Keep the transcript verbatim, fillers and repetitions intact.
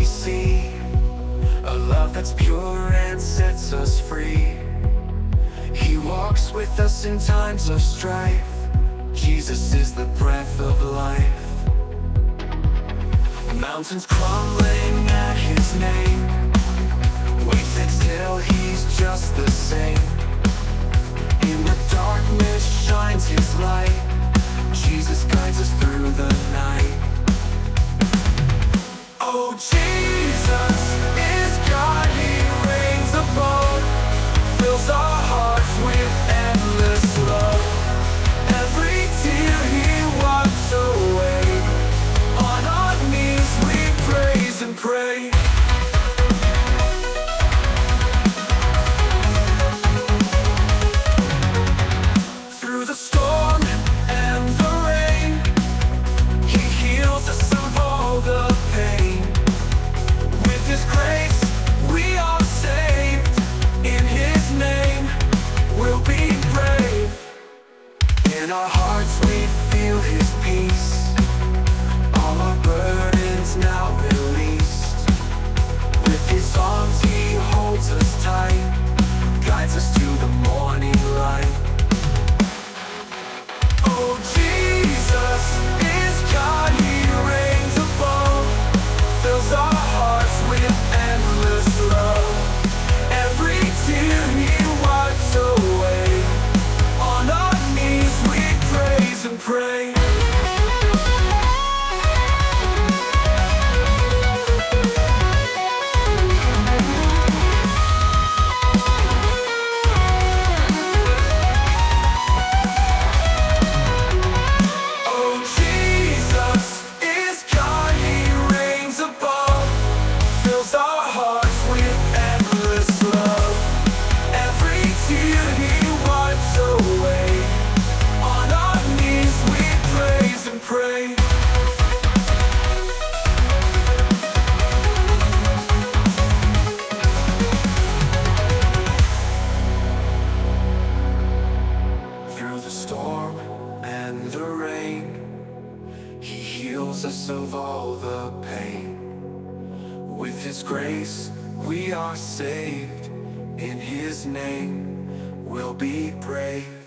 we see a love that's pure and sets us free. He walks with us in times of strife. Jesus is the breath of life. Mountains crumbling at his name. Wait till he's just the same. In the darkness shines his light. Jesus guides us through the night. Oh, Jesus is God, he reigns above, fills our hearts with endless love. Every tear he wipes away. On our knees we praise and pray. Through the storm and the rain, he heals us of all the pain. With his grace we are saved. In his name we'll be brave. In our hearts we feel his peace. All our burdens now released. With his arms he holds us tight, guides us to the morning light. Oh, Jesus is God, he reigns above, fills our hearts with endless love. Every tear he wipes away. On our knees we praise and pray. Pray. Through the storm and the rain, he heals us of all the pain. With his grace we are saved. In his name we'll be brave.